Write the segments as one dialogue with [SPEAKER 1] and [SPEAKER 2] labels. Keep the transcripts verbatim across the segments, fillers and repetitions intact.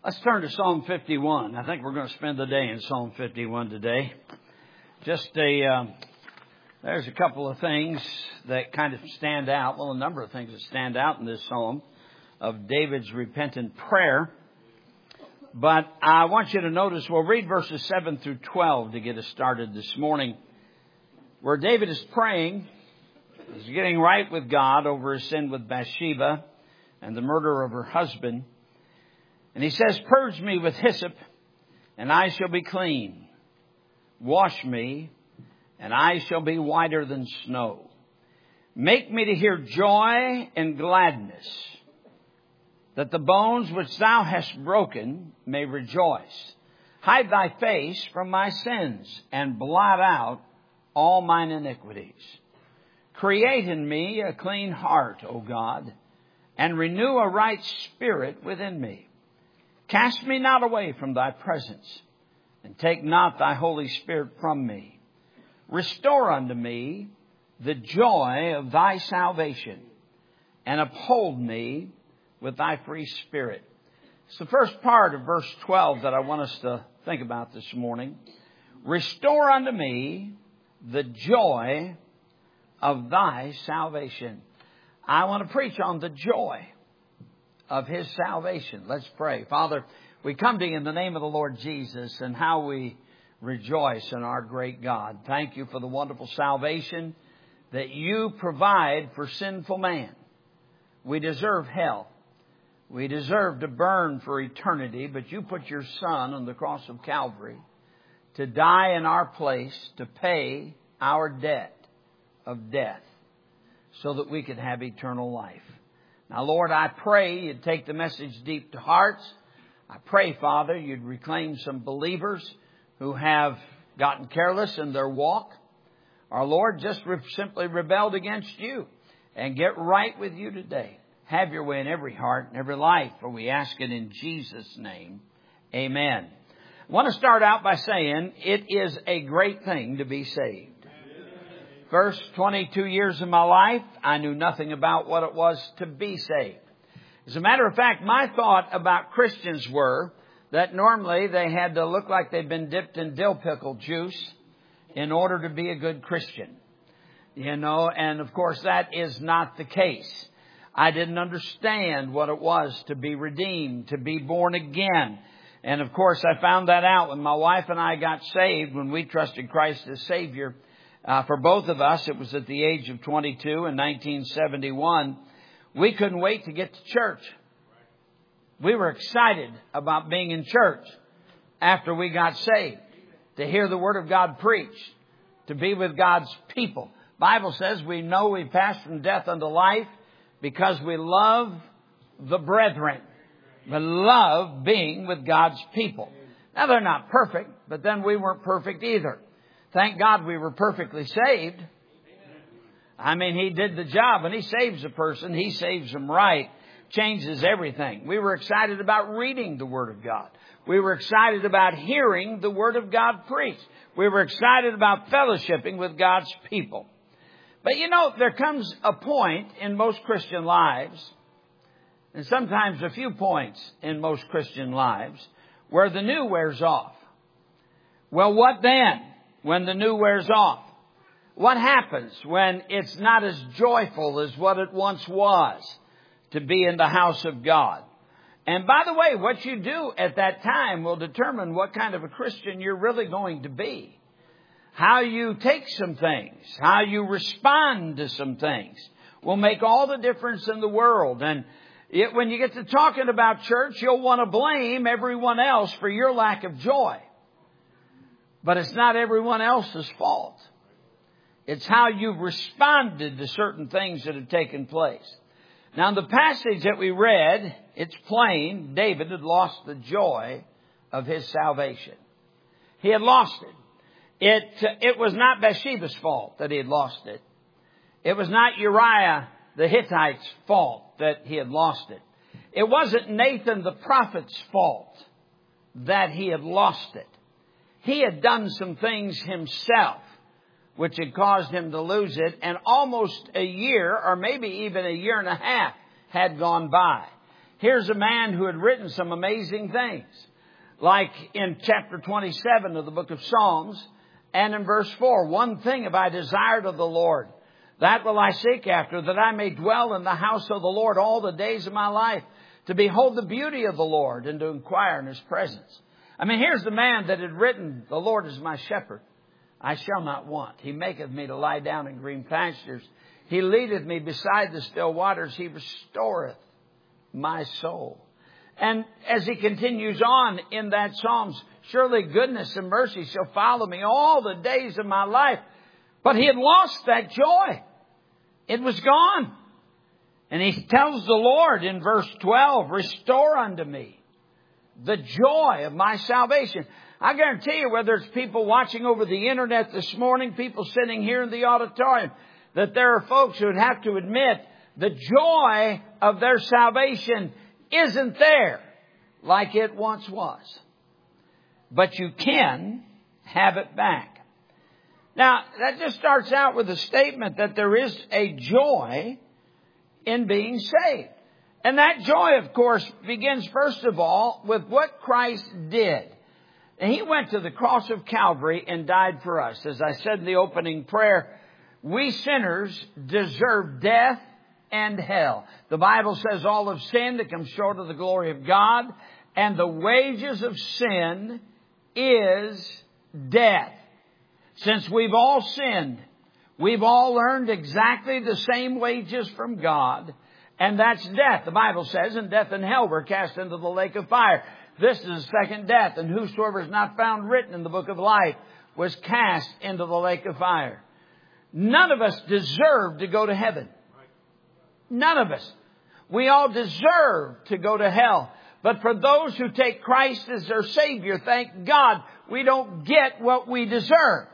[SPEAKER 1] Let's turn to Psalm fifty-one. I think we're going to spend the day in Psalm fifty-one today. Just a, um, there's a couple of things that kind of stand out. Well, a number of things that stand out in this psalm of David's repentant prayer. But I want you to notice, we'll read verses seven through twelve to get us started this morning, where David is praying, he's getting right with God over his sin with Bathsheba and the murder of her husband. And he says, "Purge me with hyssop, and I shall be clean. Wash me, and I shall be whiter than snow. Make me to hear joy and gladness, that the bones which thou hast broken may rejoice. Hide thy face from my sins, and blot out all mine iniquities. Create in me a clean heart, O God, and renew a right spirit within me. Cast me not away from thy presence, and take not thy Holy Spirit from me. Restore unto me the joy of thy salvation, and uphold me with thy free spirit." It's the first part of verse twelve that I want us to think about this morning. Restore unto me the joy of thy salvation. I want to preach on the joy of his salvation. Let's pray. Father, we come to you in the name of the Lord Jesus, and how we rejoice in our great God. Thank you for the wonderful salvation that you provide for sinful man. We deserve hell. We deserve to burn for eternity, but you put your Son on the cross of Calvary to die in our place, to pay our debt of death, so that we could have eternal life. Now, Lord, I pray you'd take the message deep to hearts. I pray, Father, you'd reclaim some believers who have gotten careless in their walk, or, Lord, just re- simply rebelled against you, and get right with you today. Have your way in every heart and every life, for we ask it in Jesus' name. Amen. I want to start out by saying it is a great thing to be saved. First twenty-two years of my life, I knew nothing about what it was to be saved. As a matter of fact, my thought about Christians were that normally they had to look like they'd been dipped in dill pickle juice in order to be a good Christian. You know, and of course that is not the case. I didn't understand what it was to be redeemed, to be born again. And of course I found that out when my wife and I got saved, when we trusted Christ as Savior. Uh, for both of us, it was at the age of twenty-two in nineteen seventy-one. We couldn't wait to get to church. We were excited about being in church after we got saved, to hear the Word of God preached, to be with God's people. Bible says we know we passed from death unto life because we love the brethren. We love being with God's people. Now, they're not perfect, but then we weren't perfect either. Thank God we were perfectly saved. I mean, He did the job. When He saves a person, He saves them right. Changes everything. We were excited about reading the Word of God. We were excited about hearing the Word of God preached. We were excited about fellowshipping with God's people. But you know, there comes a point in most Christian lives, and sometimes a few points in most Christian lives, where the new wears off. Well, what then? When the new wears off, what happens when it's not as joyful as what it once was to be in the house of God? And by the way, what you do at that time will determine what kind of a Christian you're really going to be. How you take some things, how you respond to some things will make all the difference in the world. And it, when you get to talking about church, you'll want to blame everyone else for your lack of joy. But it's not everyone else's fault. It's how you've responded to certain things that have taken place. Now, in the passage that we read, it's plain David had lost the joy of his salvation. He had lost it. It, it was not Bathsheba's fault that he had lost it. It was not Uriah the Hittite's fault that he had lost it. It wasn't Nathan the prophet's fault that he had lost it. He had done some things himself which had caused him to lose it, and almost a year, or maybe even a year and a half, had gone by. here's a man who had written some amazing things. Like in chapter twenty-seven of the book of Psalms and in verse four, one thing have I desired of the Lord, that will I seek after, that I may dwell in the house of the Lord all the days of my life, to behold the beauty of the Lord and to inquire in His presence. I mean, here's the man that had written, the Lord is my shepherd, I shall not want. He maketh me to lie down in green pastures. He leadeth me beside the still waters. He restoreth my soul. And as he continues on in that Psalms, surely goodness and mercy shall follow me all the days of my life. But he had lost that joy. It was gone. And he tells the Lord in verse twelve, restore unto me the joy of my salvation. I guarantee you, whether it's people watching over the internet this morning, people sitting here in the auditorium, that there are folks who would have to admit the joy of their salvation isn't there like it once was. But you can have it back. Now, that just starts out with a statement that there is a joy in being saved. And that joy, of course, begins first of all with what Christ did. And He went to the cross of Calvary and died for us. As I said in the opening prayer, we sinners deserve death and hell. The Bible says all have sinned and come short of the glory of God. And the wages of sin is death. Since we've all sinned, we've all earned exactly the same wages from God. And that's death. The Bible says, and death and hell were cast into the lake of fire. This is the second death. And whosoever is not found written in the book of life was cast into the lake of fire. None of us deserve to go to heaven. None of us. We all deserve to go to hell. But for those who take Christ as their Savior, thank God, we don't get what we deserve.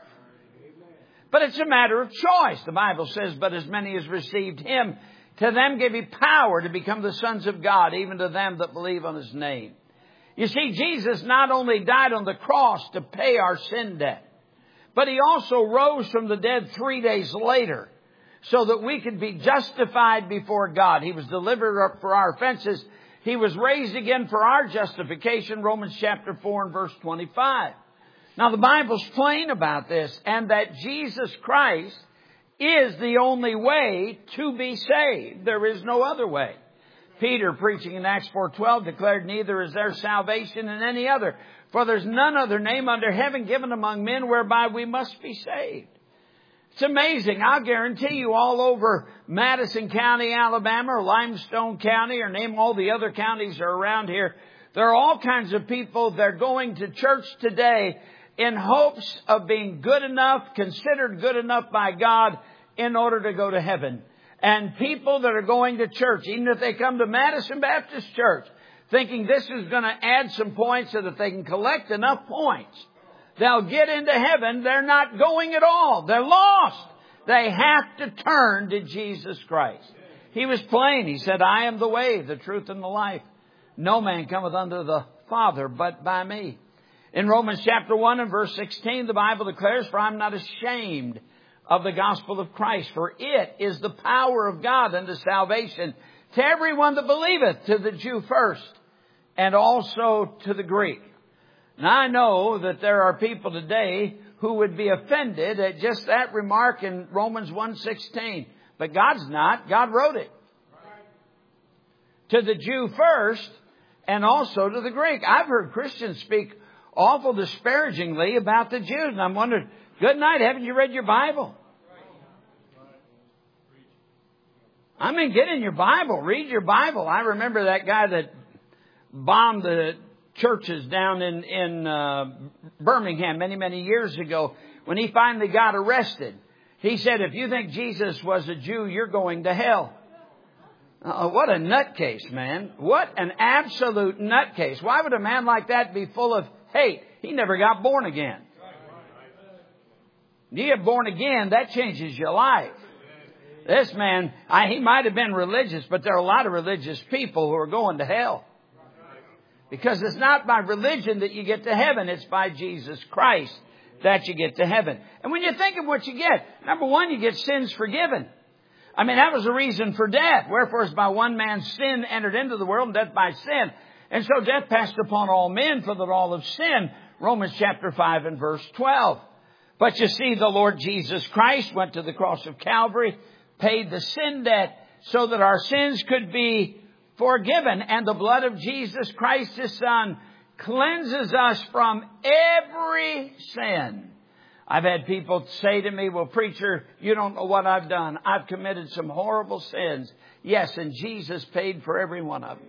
[SPEAKER 1] But it's a matter of choice. The Bible says, but as many as received Him, to them gave He power to become the sons of God, even to them that believe on His name. You see, Jesus not only died on the cross to pay our sin debt, but He also rose from the dead three days later so that we could be justified before God. He was delivered up for our offenses. He was raised again for our justification, Romans chapter four and verse twenty-five. Now, the Bible's plain about this, and that Jesus Christ is the only way to be saved. There is no other way. Peter, preaching in Acts four twelve, declared, neither is there salvation in any other, for there's none other name under heaven given among men whereby we must be saved. It's amazing. I'll guarantee you all over Madison County, Alabama, or Limestone County, or name all the other counties that are around here, there are all kinds of people that are going to church today in hopes of being good enough, considered good enough by God in order to go to heaven. And people that are going to church, even if they come to Madison Baptist Church, thinking this is going to add some points so that they can collect enough points, they'll get into heaven. They're not going at all. They're lost. They have to turn to Jesus Christ. He was plain. He said, I am the way, the truth, and the life. No man cometh unto the Father but by me. In Romans chapter one and verse sixteen, the Bible declares, for I am not ashamed of the gospel of Christ, for it is the power of God unto salvation to everyone that believeth, to the Jew first, and also to the Greek. Now, I know that there are people today who would be offended at just that remark in Romans one sixteen. But God's not. God wrote it. To the Jew first, and also to the Greek. I've heard Christians speak awful disparagingly about the Jews. And I'm wondering, good night, haven't you read your Bible? I mean, get in your Bible. Read your Bible. I remember that guy that bombed the churches down in, in uh, Birmingham many, many years ago. When he finally got arrested, he said, if you think Jesus was a Jew, you're going to hell. Uh, what a nutcase, man. What an absolute nutcase. Why would a man like that be full of hate? He never got born again. You get born again, that changes your life. This man, I, he might have been religious, but there are a lot of religious people who are going to hell. Because it's not by religion that you get to heaven. It's by Jesus Christ that you get to heaven. And when you think of what you get, number one, you get sins forgiven. I mean, that was the reason for death. Wherefore, as by one man's sin entered into the world, and death by sin. And so death passed upon all men, for that all have sinned. Romans chapter five and verse twelve. But you see, the Lord Jesus Christ went to the cross of Calvary, paid the sin debt so that our sins could be forgiven. And the blood of Jesus Christ, His Son, cleanses us from every sin. I've had people say to me, well, preacher, you don't know what I've done. I've committed some horrible sins. Yes, and Jesus paid for every one of them.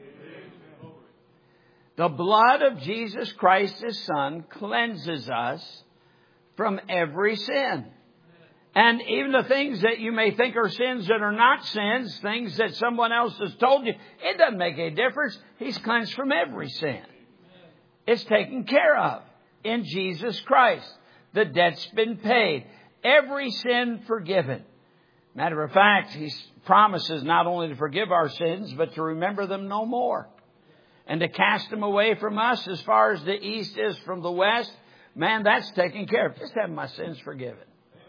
[SPEAKER 1] The blood of Jesus Christ, His Son, cleanses us from every sin. And even the things that you may think are sins that are not sins, things that someone else has told you, it doesn't make any difference. He's cleansed from every sin. It's taken care of in Jesus Christ. The debt's been paid. Every sin forgiven. Matter of fact, He promises not only to forgive our sins, but to remember them no more. And to cast them away from us as far as the east is from the west. Man, that's taken care of. Just having my sins forgiven.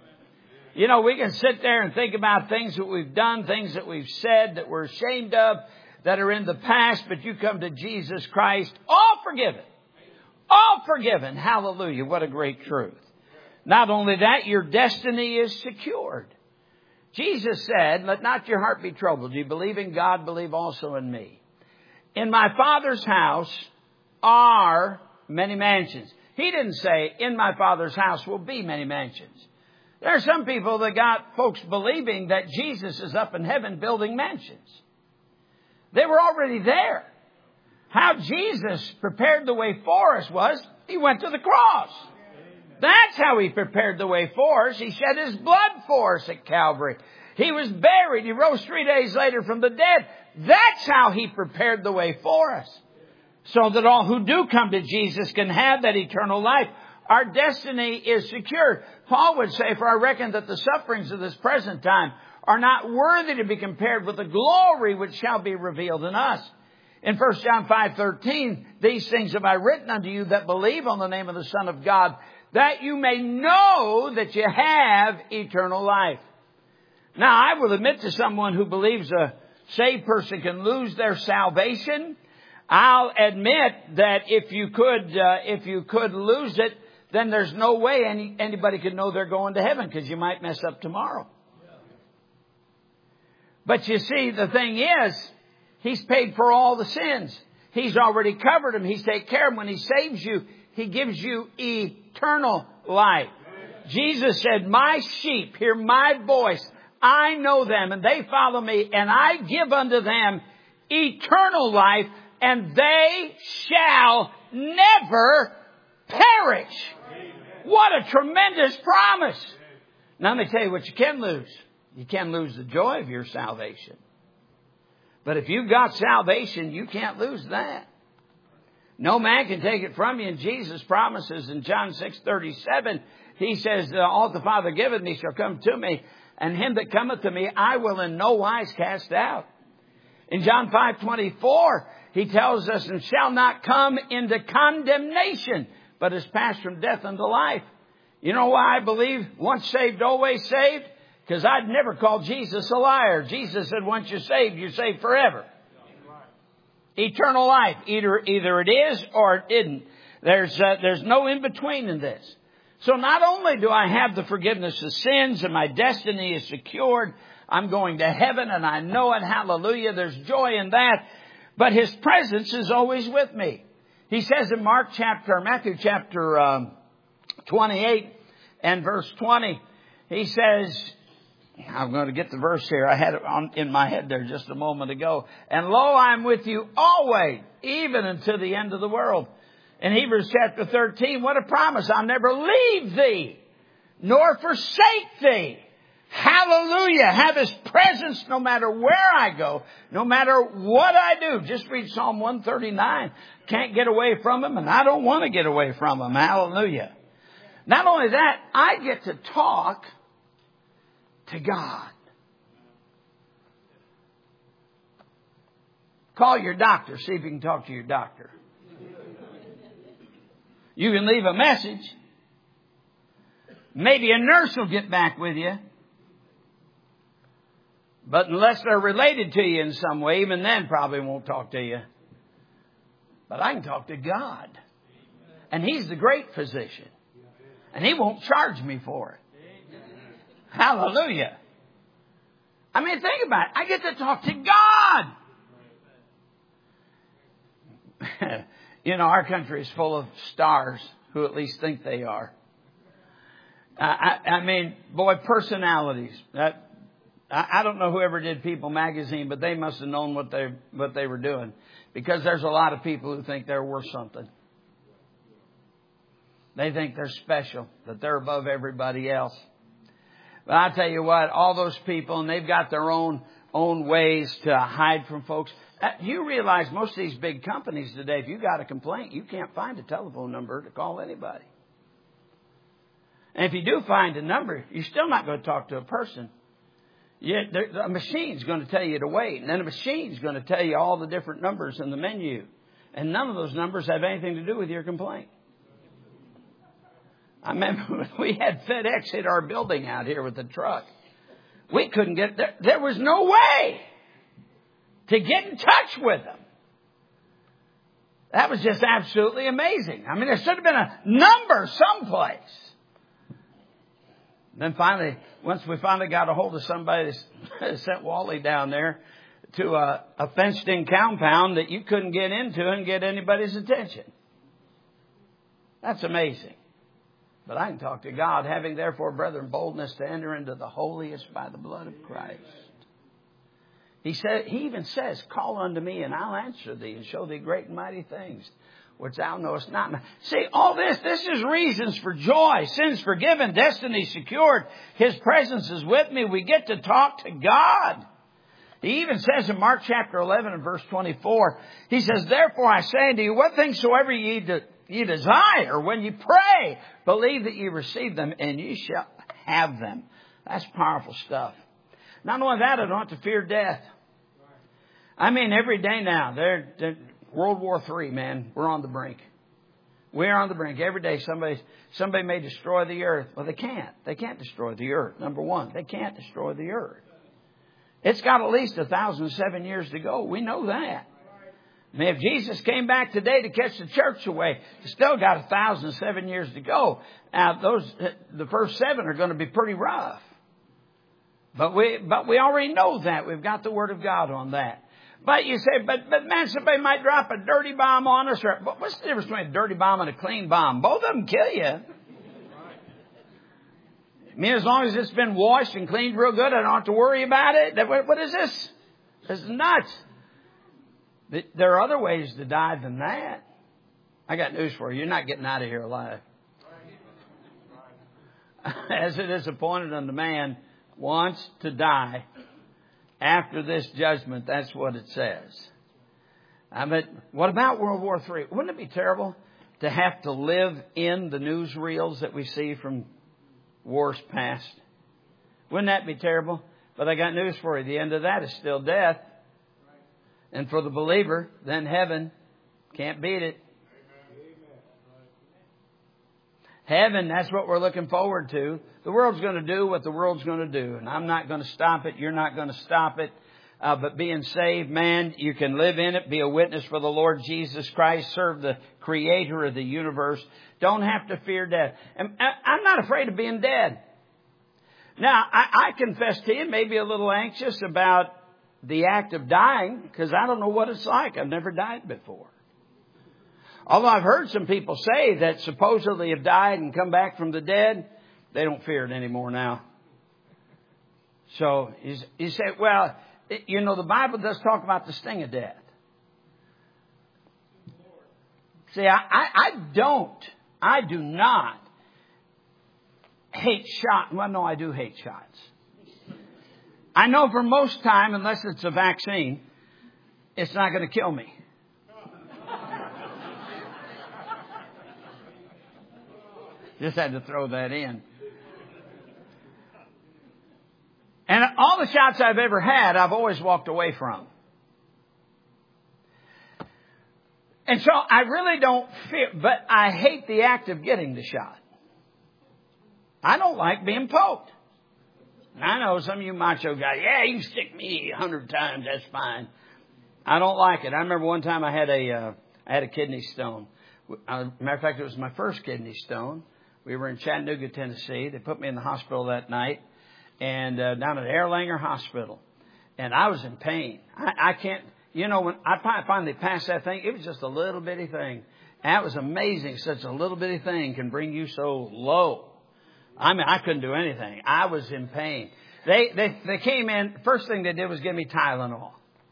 [SPEAKER 1] You know, we can sit there and think about things that we've done, things that we've said that we're ashamed of, that are in the past, but you come to Jesus Christ, all forgiven. All forgiven. Hallelujah. What a great truth. Not only that, your destiny is secured. Jesus said, let not your heart be troubled. You believe in God, believe also in me. In my Father's house are many mansions. He didn't say, in my Father's house will be many mansions. There are some people that got folks believing that Jesus is up in heaven building mansions. They were already there. How Jesus prepared the way for us was, He went to the cross. That's how He prepared the way for us. He shed His blood for us at Calvary. He was buried. He rose three days later from the dead. That's how He prepared the way for us. So that all who do come to Jesus can have that eternal life. Our destiny is secure. Paul would say, for I reckon that the sufferings of this present time are not worthy to be compared with the glory which shall be revealed in us. In First John five thirteen, these things have I written unto you that believe on the name of the Son of God, that you may know that you have eternal life. Now, I will admit to someone who believes a saved person can lose their salvation. I'll admit that if you could, uh, if you could lose it, then there's no way any, anybody could know they're going to heaven, because you might mess up tomorrow. But you see, the thing is, He's paid for all the sins. He's already covered them. He's taken care of them. When He saves you, He gives you eternal life. Jesus said, my sheep hear my voice. I know them and they follow me, and I give unto them eternal life, and they shall never perish. What a tremendous promise. Now let me tell you what you can lose. You can lose the joy of your salvation. But if you've got salvation, you can't lose that. No man can take it from you. And Jesus promises in John six thirty-seven, He says, all the Father giveth me shall come to me, and him that cometh to me I will in no wise cast out. In John five twenty-four, He tells us, and shall not come into condemnation, but is passed from death unto life. You know why I believe once saved, always saved? Because I'd never call Jesus a liar. Jesus said once you're saved, you're saved forever. Eternal life. Either, either it is or it isn't. There's, uh, there's no in between in this. So not only do I have the forgiveness of sins and my destiny is secured, I'm going to heaven and I know it. Hallelujah. There's joy in that. But His presence is always with me. He says in Mark chapter, Matthew chapter um, twenty-eight and verse twenty, He says, I'm going to get the verse here. I had it on, in my head there just a moment ago. And lo, I'm with you always, even unto the end of the world. In Hebrews chapter thirteen, what a promise. I'll never leave thee, nor forsake thee. Hallelujah. Have His presence no matter where I go, no matter what I do. Just read Psalm one thirty-nine. Can't get away from Him, and I don't want to get away from Him. Hallelujah. Not only that, I get to talk to God. Call your doctor. See if you can talk to your doctor. You can leave a message. Maybe a nurse will get back with you. But unless they're related to you in some way, even then probably won't talk to you. But I can talk to God. And He's the great physician. And He won't charge me for it. Hallelujah. I mean, think about it. I get to talk to God. You know, our country is full of stars who at least think they are. I, I, I mean, boy, personalities. That, I, I don't know whoever did People magazine, but they must have known what they what they were doing. Because there's a lot of people who think they're worth something. They think they're special, that they're above everybody else. But I tell you what, all those people, and they've got their own own ways to hide from folks. You realize most of these big companies today, if you got a complaint, you can't find a telephone number to call anybody. And if you do find a number, you're still not going to talk to a person. You, a machine's going to tell you to wait. And then a machine's going to tell you all the different numbers in the menu. And none of those numbers have anything to do with your complaint. I remember when we had FedEx hit our building out here with the truck. We couldn't get there. There was no way to get in touch with them. That was just absolutely amazing. I mean, there should have been a number someplace. Then finally, once we finally got a hold of somebody that sent Wally down there to a, a fenced-in compound that you couldn't get into and get anybody's attention. That's amazing. But I can talk to God, having therefore, brethren, boldness to enter into the holiest by the blood of Christ. He said, He even says, call unto me and I'll answer thee and show thee great and mighty things, which thou knowest not. See, all this, this is reasons for joy. Sins forgiven, destiny secured. His presence is with me. We get to talk to God. He even says in Mark chapter eleven and verse twenty-four, He says, therefore I say unto you, what things soever ye do, ye desire, when you pray, believe that ye receive them, and ye shall have them. That's powerful stuff. Not only that, I don't have to fear death. I mean, every day now, they're, they're World War Three, man, we're on the brink. We're on the brink. Every day somebody, somebody may destroy the earth. Well, they can't. They can't destroy the earth. Number one, they can't destroy the earth. It's got at least a thousand seven years to go. We know that. I mean, if Jesus came back today to catch the church away, it's still got a thousand seven years to go. Now, those the first seven are going to be pretty rough. But we but we already know that. We've got the Word of God on that. But you say, but but man, somebody might drop a dirty bomb on us. Or, what's the difference between a dirty bomb and a clean bomb? Both of them kill you. I mean, as long as it's been washed and cleaned real good, I don't have to worry about it. What is this? This is nuts. There are other ways to die than that. I got news for you. You're not getting out of here alive. As it is appointed unto man once to die, after this judgment, that's what it says. I mean, what about World War Three? Wouldn't it be terrible to have to live in the newsreels that we see from wars past? Wouldn't that be terrible? But I got news for you. The end of that is still death. And for the believer, then heaven. Can't beat it. Heaven, that's what we're looking forward to. The world's going to do what the world's going to do. And I'm not going to stop it. You're not going to stop it. Uh, but being saved, man, you can live in it. Be a witness for the Lord Jesus Christ. Serve the Creator of the universe. Don't have to fear death. And I'm not afraid of being dead. Now, I, I confess to you, maybe a little anxious about the act of dying, because I don't know what it's like. I've never died before. Although I've heard some people say that supposedly have died and come back from the dead, they don't fear it anymore now. So you say, well, you know, the Bible does talk about the sting of death. See, I, I, I don't, I do not hate shots. Well, no, I do hate shots. I know for most time, unless it's a vaccine, it's not going to kill me. Just had to throw that in. And all the shots I've ever had, I've always walked away from. And so I really don't fear, but I hate the act of getting the shot. I don't like being poked. I know some of you macho guys, yeah, you can stick me a hundred times, that's fine. I don't like it. I remember one time I had a, uh, I had a kidney stone. Uh, matter of fact, it was my first kidney stone. We were in Chattanooga, Tennessee. They put me in the hospital that night, and uh, down at Erlanger Hospital, and I was in pain. I, I can't, you know, when I finally passed that thing, it was just a little bitty thing. And that was amazing. Such a little bitty thing can bring you so low. I mean, I couldn't do anything. I was in pain. They they they came in. First thing they did was give me Tylenol.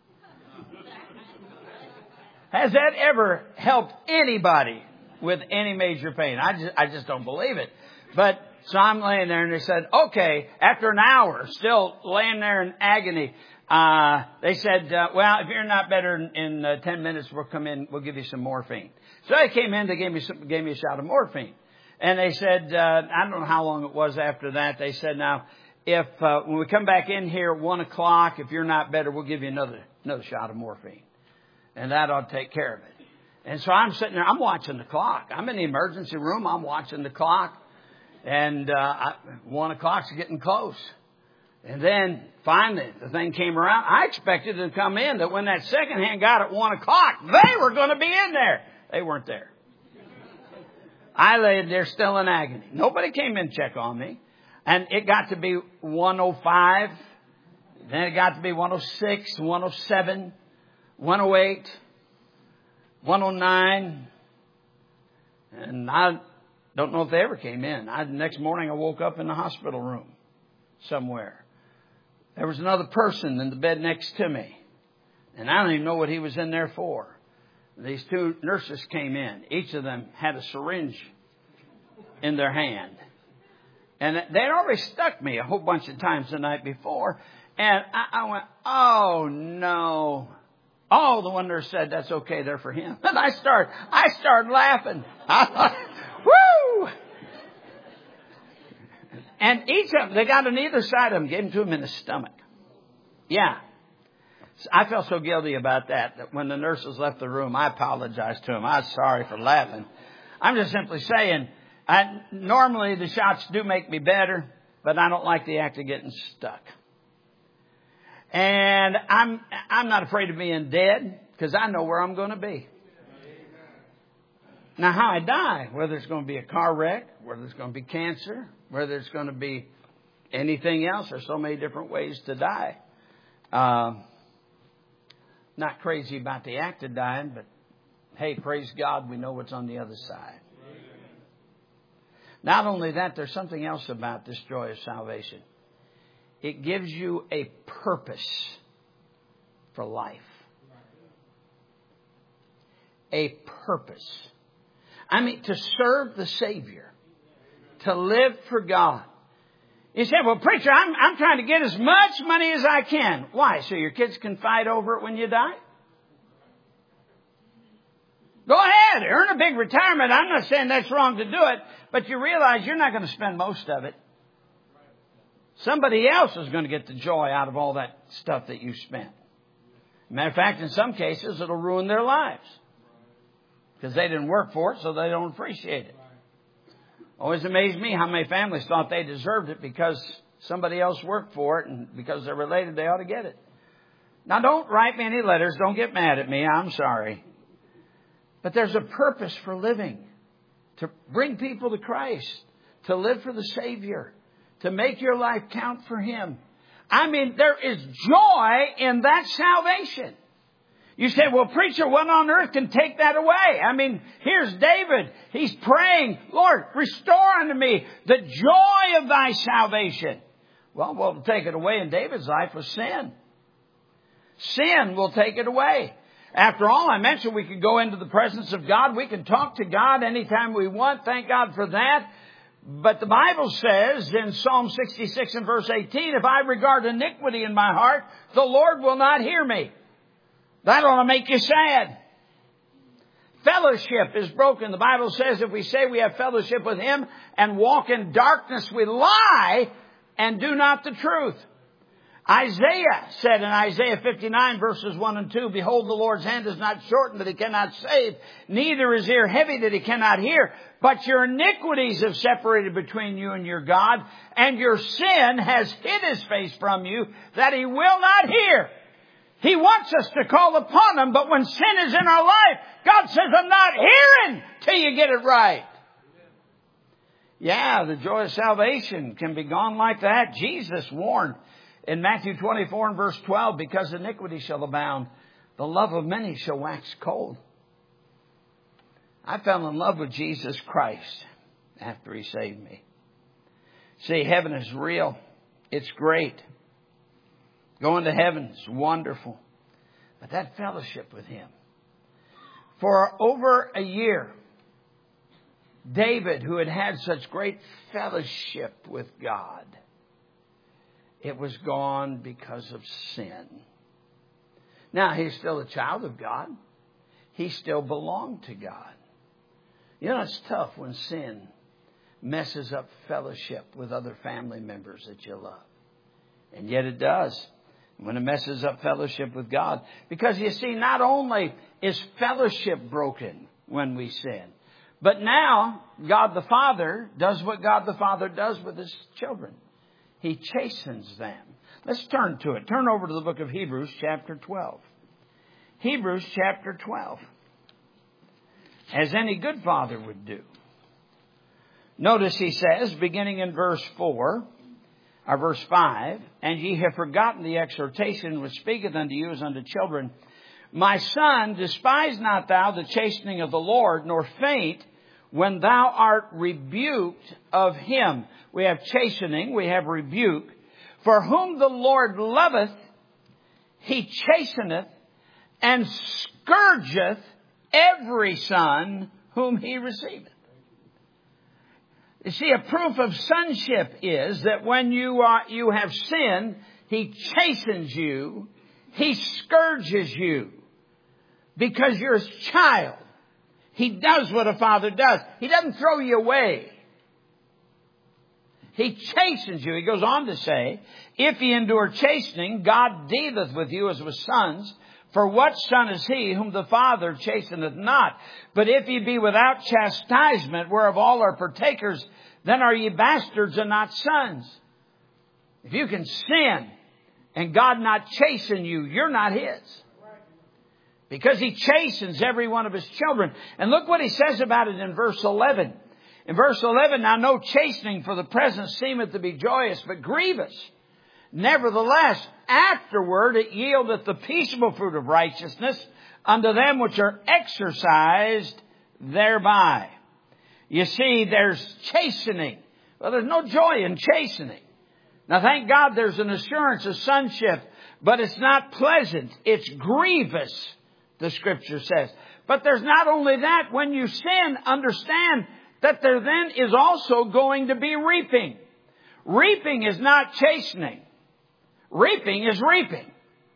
[SPEAKER 1] Has that ever helped anybody with any major pain? I just I just don't believe it. But so I'm laying there, and they said, okay, after an hour, still laying there in agony, uh, they said, uh, well, if you're not better in, in uh, ten minutes, we'll come in, we'll give you some morphine. So they came in, they gave me some, gave me a shot of morphine. And they said, uh, I don't know how long it was after that. They said, now, if, uh, when we come back in here at one o'clock, if you're not better, we'll give you another, another shot of morphine. And that ought to take care of it. And so I'm sitting there, I'm watching the clock. I'm in the emergency room, I'm watching the clock. And, uh, I, one o'clock's getting close. And then finally the thing came around. I expected it to come in that when that second hand got at one o'clock, they were going to be in there. They weren't there. I laid there still in agony. Nobody came in to check on me. And it got to be one oh five. Then it got to be one oh six, one oh seven, one oh eight, one oh nine. And I don't know if they ever came in. I, the next morning I woke up in the hospital room somewhere. There was another person in the bed next to me. And I don't even know what he was in there for. These two nurses came in. Each of them had a syringe in their hand. And they'd already stuck me a whole bunch of times the night before. And I, I went, oh, no. Oh, the one nurse said, that's okay, they're for him. And I started, I started laughing. I thought, woo! And each of them, they got on either side of them, gave them to him in the stomach. Yeah. I felt so guilty about that, that when the nurses left the room, I apologized to them. I was sorry for laughing. I'm just simply saying, I, normally the shots do make me better, but I don't like the act of getting stuck. And I'm, I'm not afraid of being dead because I know where I'm going to be. Now, how I die, whether it's going to be a car wreck, whether it's going to be cancer, whether it's going to be anything else, there's so many different ways to die. Um, Not crazy about the act of dying, but hey, praise God, we know what's on the other side. Not only that, there's something else about this joy of salvation. It gives you a purpose for life. A purpose. I mean, to serve the Savior. To live for God. You say, well, preacher, I'm, I'm trying to get as much money as I can. Why? So your kids can fight over it when you die? Go ahead. Earn a big retirement. I'm not saying that's wrong to do it. But you realize you're not going to spend most of it. Somebody else is going to get the joy out of all that stuff that you spent. Matter of fact, in some cases, it'll ruin their lives. Because they didn't work for it, so they don't appreciate it. Always amazed me how many families thought they deserved it because somebody else worked for it, and because they're related, they ought to get it. Now, don't write me any letters. Don't get mad at me. I'm sorry. But there's a purpose for living. To bring people to Christ. To live for the Savior. To make your life count for Him. I mean, there is joy in that salvation. You say, well, preacher, what on earth can take that away? I mean, here's David. He's praying, Lord, restore unto me the joy of thy salvation. Well, what will take it away in David's life was sin. Sin will take it away. After all, I mentioned we could go into the presence of God. We can talk to God anytime we want. Thank God for that. But the Bible says in Psalm sixty-six and verse eighteen, if I regard iniquity in my heart, the Lord will not hear me. That ought to make you sad. Fellowship is broken. The Bible says if we say we have fellowship with Him and walk in darkness, we lie and do not the truth. Isaiah said in Isaiah fifty-nine verses one and two, behold, the Lord's hand is not shortened that he cannot save, neither is ear heavy that he cannot hear. But your iniquities have separated between you and your God, and your sin has hid his face from you that he will not hear. He wants us to call upon him, but when sin is in our life, God says, I'm not hearing till you get it right. Yeah, the joy of salvation can be gone like that. Jesus warned in Matthew twenty-four and verse twelve, because iniquity shall abound, the love of many shall wax cold. I fell in love with Jesus Christ after he saved me. See, heaven is real. It's great. Going to heaven is wonderful. But that fellowship with him. For over a year, David, who had had such great fellowship with God, it was gone because of sin. Now, he's still a child of God. He still belonged to God. You know, it's tough when sin messes up fellowship with other family members that you love. And yet it does. When it messes up fellowship with God. Because you see, not only is fellowship broken when we sin, but now God the Father does what God the Father does with his children. He chastens them. Let's turn to it. Turn over to the book of Hebrews chapter twelve. Hebrews chapter twelve. As any good father would do. Notice he says, beginning in verse four, or verse five, and ye have forgotten the exhortation which speaketh unto you as unto children. My son, despise not thou the chastening of the Lord, nor faint when thou art rebuked of him. We have chastening, we have rebuke. For whom the Lord loveth, he chasteneth, and scourgeth every son whom he receiveth. You see, a proof of sonship is that when you are, you have sinned, he chastens you, he scourges you, because you're his child. He does what a father does. He doesn't throw you away. He chastens you. He goes on to say, if ye endure chastening, God dealeth with you as with sons. For what son is he whom the Father chasteneth not? But if ye be without chastisement, whereof all are partakers, then are ye bastards and not sons. If you can sin and God not chasten you, you're not his. Because he chastens every one of his children. And look what he says about it in verse eleven. In verse eleven, now no chastening for the present seemeth to be joyous, but grievous. Nevertheless, afterward it yieldeth the peaceable fruit of righteousness unto them which are exercised thereby. You see, there's chastening. Well, there's no joy in chastening. Now, thank God there's an assurance of sonship, but it's not pleasant. It's grievous, the Scripture says. But there's not only that. When you sin, understand that there then is also going to be reaping. Reaping is not chastening. Reaping is reaping.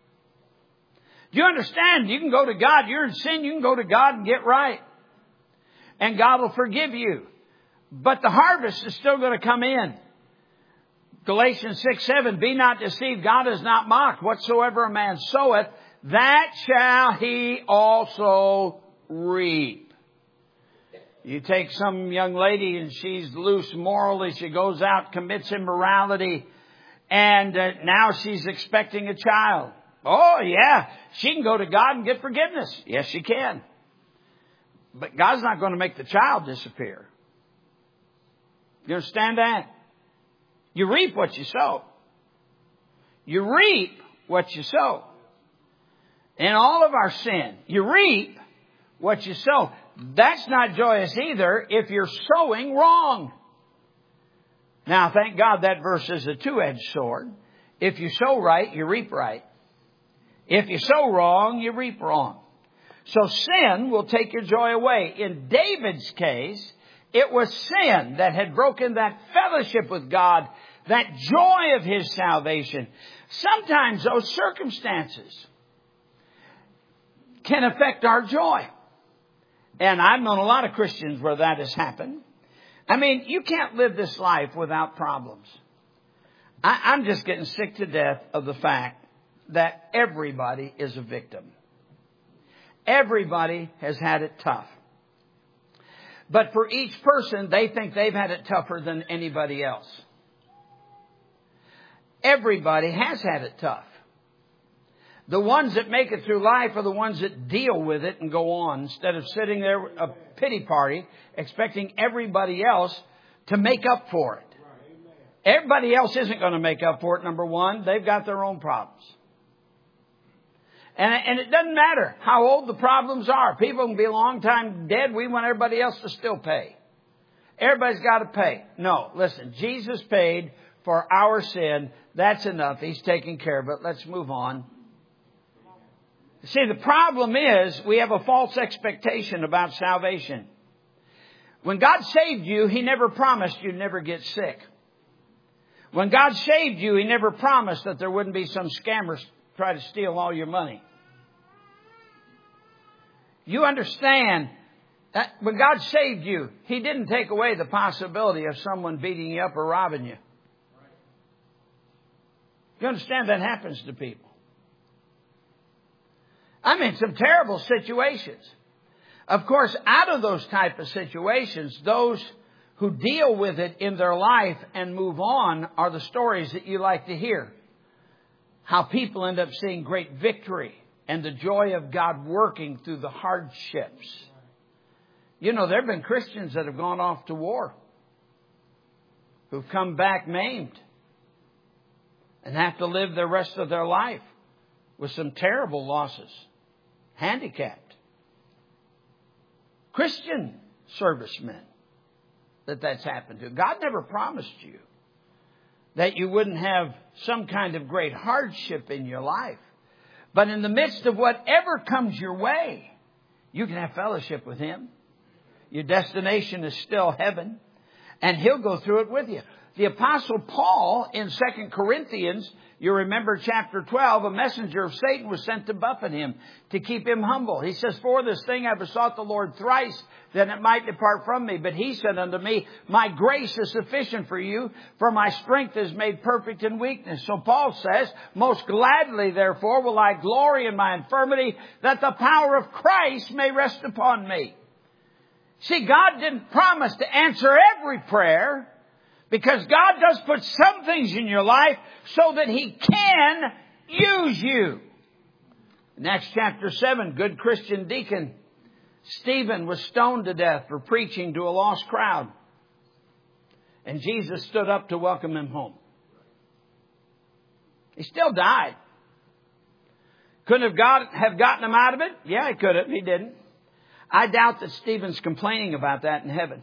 [SPEAKER 1] Do you understand? You can go to God. You're in sin. You can go to God and get right. And God will forgive you. But the harvest is still going to come in. Galatians six seven, be not deceived. God is not mocked. Whatsoever a man soweth, that shall he also reap. You take some young lady and she's loose morally. She goes out, commits immorality. And uh, now she's expecting a child. Oh, yeah. She can go to God and get forgiveness. Yes, she can. But God's not going to make the child disappear. You understand that? You reap what you sow. You reap what you sow. In all of our sin, you reap what you sow. That's not joyous either if you're sowing wrong. Now, thank God that verse is a two-edged sword. If you sow right, you reap right. If you sow wrong, you reap wrong. So sin will take your joy away. In David's case, it was sin that had broken that fellowship with God, that joy of his salvation. Sometimes those circumstances can affect our joy. And I've known a lot of Christians where that has happened. I mean, you can't live this life without problems. I, I'm just getting sick to death of the fact that everybody is a victim. Everybody has had it tough. But for each person, they think they've had it tougher than anybody else. Everybody has had it tough. The ones that make it through life are the ones that deal with it and go on instead of sitting there a pity party expecting everybody else to make up for it. Everybody else isn't going to make up for it, number one. They've got their own problems. And, and it doesn't matter how old the problems are. People can be a long time dead. We want everybody else to still pay. Everybody's got to pay. No, listen, Jesus paid for our sin. That's enough. He's taking care of it. Let's move on. See, the problem is we have a false expectation about salvation. When God saved you, He never promised you'd never get sick. When God saved you, He never promised that there wouldn't be some scammers try to steal all your money. You understand that when God saved you, He didn't take away the possibility of someone beating you up or robbing you. You understand that happens to people. I mean, some terrible situations. Of course, out of those type of situations, those who deal with it in their life and move on are the stories that you like to hear. How people end up seeing great victory and the joy of God working through the hardships. You know, there have been Christians that have gone off to war, who've come back maimed and have to live the rest of their life with some terrible losses, handicapped. Christian servicemen that that's happened to. God never promised you that you wouldn't have some kind of great hardship in your life. But in the midst of whatever comes your way, you can have fellowship with Him. Your destination is still heaven, and He'll go through it with you. The Apostle Paul in Second Corinthians, you remember chapter twelve, a messenger of Satan was sent to buffet him, to keep him humble. He says, "For this thing I besought the Lord thrice, that it might depart from me. But He said unto me, My grace is sufficient for you, for my strength is made perfect in weakness." So Paul says, "Most gladly, therefore, will I glory in my infirmity, that the power of Christ may rest upon me." See, God didn't promise to answer every prayer, because God does put some things in your life so that He can use you. In Acts chapter seven, good Christian deacon Stephen was stoned to death for preaching to a lost crowd. And Jesus stood up to welcome him home. He still died. Couldn't have, got, have gotten him out of it? Yeah, he could have. He didn't. I doubt that Stephen's complaining about that in heaven.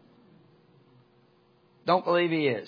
[SPEAKER 1] Don't believe he is.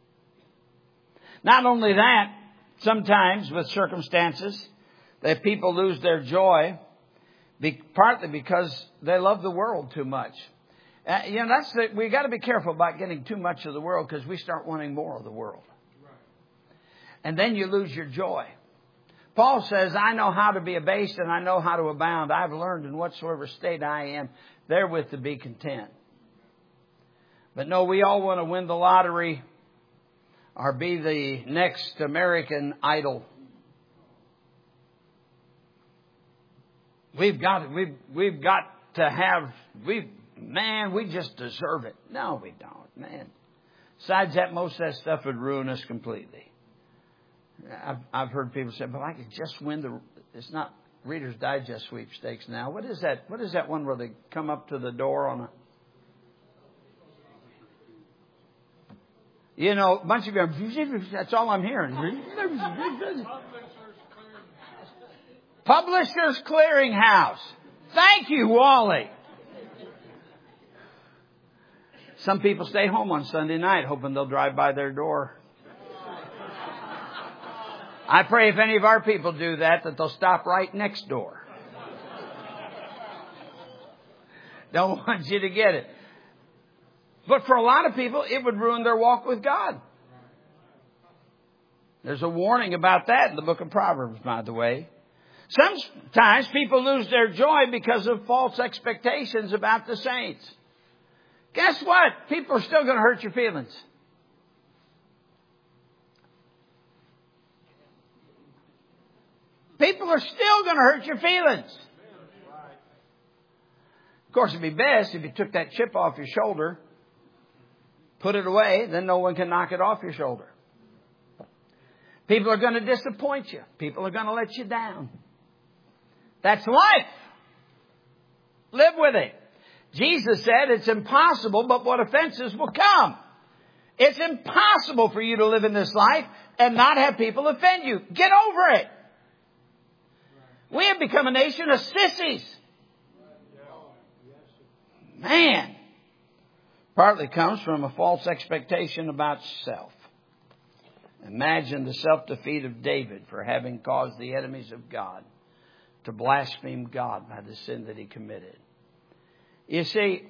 [SPEAKER 1] Not only that, sometimes with circumstances, that people lose their joy, be, partly because they love the world too much. Uh, you know, that's the, we got to be careful about getting too much of the world, because we start wanting more of the world. And then you lose your joy. Paul says, "I know how to be abased and I know how to abound. I've learned in whatsoever state I am, therewith to be content." But no, we all want to win the lottery or be the next American Idol. We've got we've we've got to have we man, we just deserve it. No, we don't, man. Besides that, most of that stuff would ruin us completely. I've I've heard people say, "But I could just win the." It's not Reader's Digest sweepstakes now. What is that? What is that one where they come up to the door on a? You know, a bunch of you. That's all I'm hearing. Publishers Clearinghouse. Thank you, Wally. Some people stay home on Sunday night hoping they'll drive by their door. I pray if any of our people do that, that they'll stop right next door. Don't want you to get it. But for a lot of people, it would ruin their walk with God. There's a warning about that in the book of Proverbs, by the way. Sometimes people lose their joy because of false expectations about the saints. Guess what? People are still going to hurt your feelings. People are still going to hurt your feelings. Of course, it'd be best if you took that chip off your shoulder, put it away, then no one can knock it off your shoulder. People are going to disappoint you. People are going to let you down. That's life. Live with it. Jesus said it's impossible, but what offenses will come. It's impossible for you to live in this life and not have people offend you. Get over it. We have become a nation of sissies. Man. Partly comes from a false expectation about self. Imagine the self-defeat of David for having caused the enemies of God to blaspheme God by the sin that he committed. You see,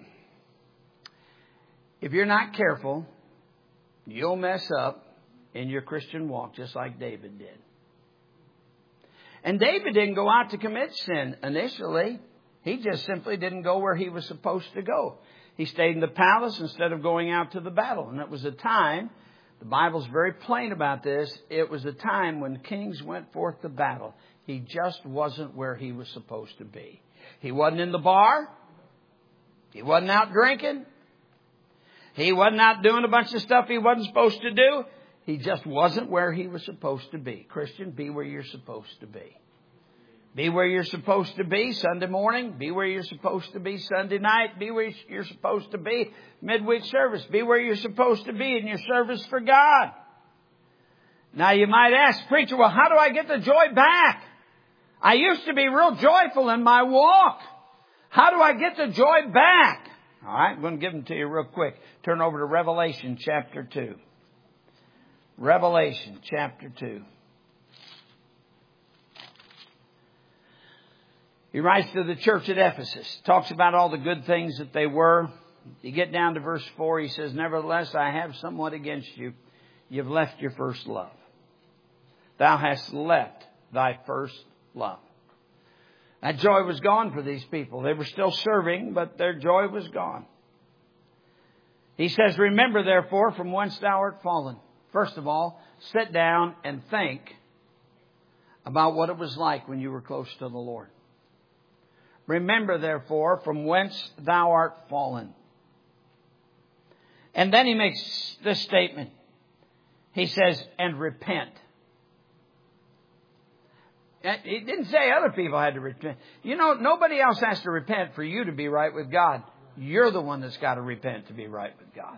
[SPEAKER 1] if you're not careful, you'll mess up in your Christian walk just like David did. And David didn't go out to commit sin initially. He just simply didn't go where he was supposed to go. He stayed in the palace instead of going out to the battle. And it was a time, the Bible's very plain about this, it was a time when kings went forth to battle. He just wasn't where he was supposed to be. He wasn't in the bar. He wasn't out drinking. He wasn't out doing a bunch of stuff he wasn't supposed to do. He just wasn't where he was supposed to be. Christian, be where you're supposed to be. Be where you're supposed to be Sunday morning. Be where you're supposed to be Sunday night. Be where you're supposed to be midweek service. Be where you're supposed to be in your service for God. Now you might ask, preacher, well, how do I get the joy back? I used to be real joyful in my walk. How do I get the joy back? All right, I'm going to give them to you real quick. Turn over to Revelation chapter two. Revelation chapter two. He writes to the church at Ephesus. Talks about all the good things that they were. You get down to verse four. He says, nevertheless, I have somewhat against you. You've left your first love. Thou hast left thy first love. That joy was gone for these people. They were still serving, but their joy was gone. He says, remember therefore from whence thou art fallen. First of all, sit down and think about what it was like when you were close to the Lord. Remember therefore from whence thou art fallen. And then he makes this statement. He says, and repent. He didn't say other people had to repent. You know, nobody else has to repent for you to be right with God. You're the one that's got to repent to be right with God.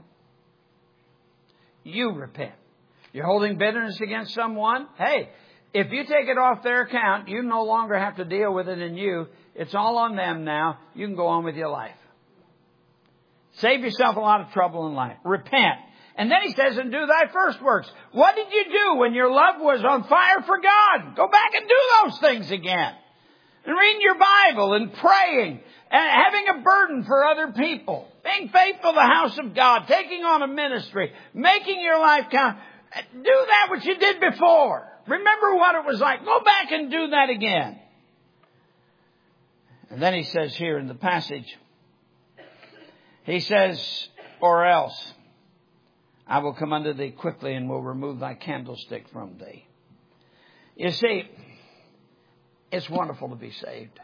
[SPEAKER 1] You repent. You're holding bitterness against someone. Hey, if you take it off their account, you no longer have to deal with it in you. It's all on them now. You can go on with your life. Save yourself a lot of trouble in life. Repent. And then he says, and do thy first works. What did you do when your love was on fire for God? Go back and do those things again. And reading your Bible and praying and having a burden for other people. Being faithful to the house of God. Taking on a ministry. Making your life count. Do that which you did before. Remember what it was like. Go back and do that again. And then he says here in the passage, he says, or else I will come unto thee quickly and will remove thy candlestick from thee. You see, it's wonderful to be saved.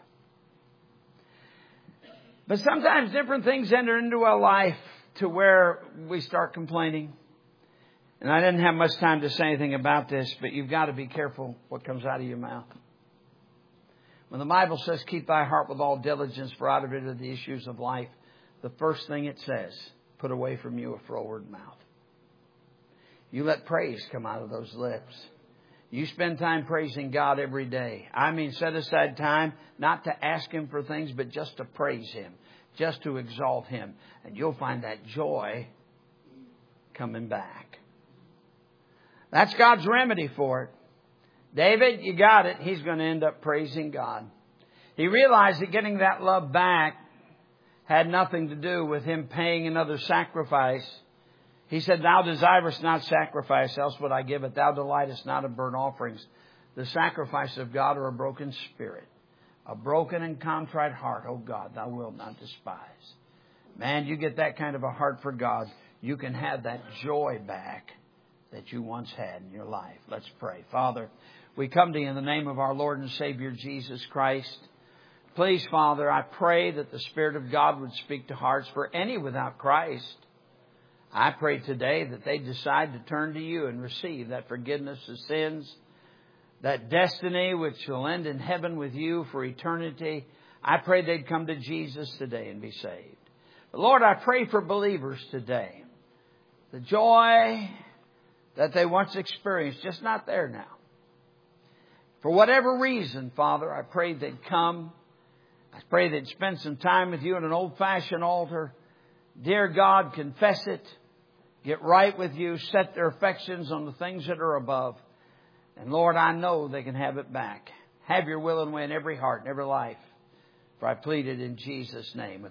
[SPEAKER 1] But sometimes different things enter into our life to where we start complaining. And I didn't have much time to say anything about this, but you've got to be careful what comes out of your mouth. When the Bible says, keep thy heart with all diligence, for out of it are the issues of life, the first thing it says, put away from you a froward mouth. You let praise come out of those lips. You spend time praising God every day. I mean, set aside time not to ask Him for things, but just to praise Him, just to exalt Him. And you'll find that joy coming back. That's God's remedy for it. David, you got it. He's going to end up praising God. He realized that getting that love back had nothing to do with him paying another sacrifice. He said, thou desirest not sacrifice, else would I give it. Thou delightest not in burnt offerings. The sacrifice of God are a broken spirit. A broken and contrite heart, O God, thou wilt not despise. Man, you get that kind of a heart for God, you can have that joy back that you once had in your life. Let's pray. Father, We come to you in the name of our Lord and Savior, Jesus Christ. Please, Father, I pray that the Spirit of God would speak to hearts for any without Christ. I pray today that they decide to turn to you and receive that forgiveness of sins, that destiny which will end in heaven with you for eternity. I pray they'd come to Jesus today and be saved. But Lord, I pray for believers today. The joy that they once experienced, just not there now. For whatever reason, Father, I pray they'd come. I pray they'd spend some time with you at an old-fashioned altar. Dear God, confess it. Get right with you. Set their affections on the things that are above. And Lord, I know they can have it back. Have your will and way in every heart and every life. For I plead it in Jesus' name.